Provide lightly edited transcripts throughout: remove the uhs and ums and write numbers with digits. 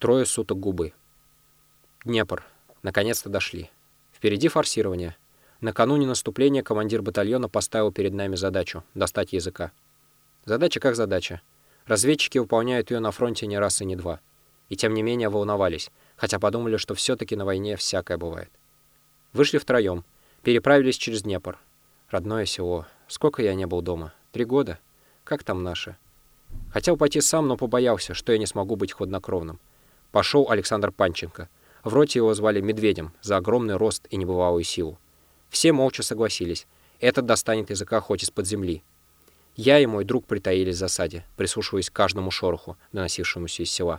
Трое суток губы. Днепр. Наконец-то дошли. Впереди форсирование. Накануне наступления командир батальона поставил перед нами задачу — достать языка. Задача как задача. Разведчики выполняют ее на фронте не раз и не два. И тем не менее волновались, хотя подумали, что все-таки на войне всякое бывает. Вышли втроем, переправились через Днепр. Родное село. Сколько я не был дома? 3 года? Как там наши? Хотел пойти сам, но побоялся, что я не смогу быть хладнокровным. Пошел Александр Панченко. В роте его звали Медведем за огромный рост и небывалую силу. Все молча согласились. Этот достанет языка хоть из-под земли. Я и мой друг притаились в засаде, прислушиваясь к каждому шороху, доносившемуся из села.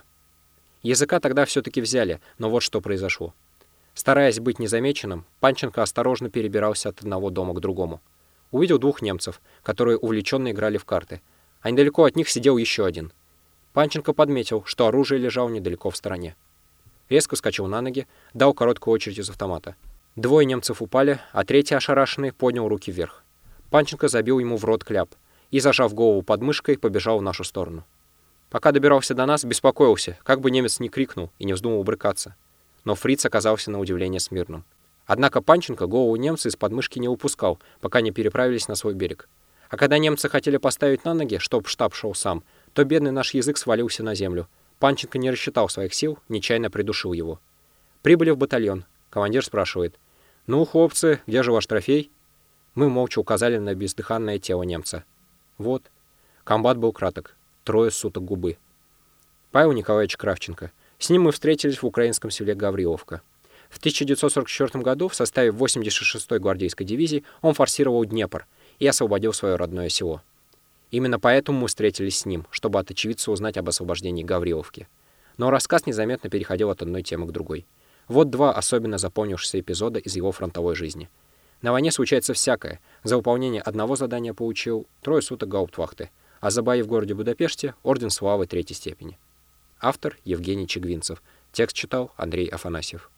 Языка тогда все-таки взяли, но вот что произошло. Стараясь быть незамеченным, Панченко осторожно перебирался от одного дома к другому. Увидел 2 немцев, которые увлеченно играли в карты, а недалеко от них сидел еще один. Панченко подметил, что оружие лежало недалеко в стороне. Резко вскочил на ноги, дал короткую очередь из автомата. 2 немцев упали, а 3-й, ошарашенный, поднял руки вверх. Панченко забил ему в рот кляп и, зажав голову под мышкой, побежал в нашу сторону. Пока добирался до нас, беспокоился, как бы немец не крикнул и не вздумал брыкаться. Но фриц оказался на удивление смирным. Однако Панченко голову немца из подмышки не упускал, пока не переправились на свой берег. А когда немцы хотели поставить на ноги, чтоб штаб шел сам, то бедный наш язык свалился на землю. Панченко не рассчитал своих сил, нечаянно придушил его. Прибыли в батальон. Командир спрашивает: «Ну, хлопцы, где же ваш трофей?» Мы молча указали на бездыханное тело немца. Вот. Комбат был краток. 3 суток губы. Павел Николаевич Кравченко. С ним мы встретились в украинском селе Гавриловка. В 1944 году в составе 86-й гвардейской дивизии он форсировал Днепр и освободил свое родное село. Именно поэтому мы встретились с ним, чтобы от очевидца узнать об освобождении Гавриловки. Но рассказ незаметно переходил от одной темы к другой. Вот 2 особенно запомнившиеся эпизода из его фронтовой жизни. На войне случается всякое. За выполнение одного задания получил 3 суток гауптвахты, а за бои в городе Будапеште — орден славы 3-й степени. Автор — Евгений Чигвинцев. Текст читал Андрей Афанасьев.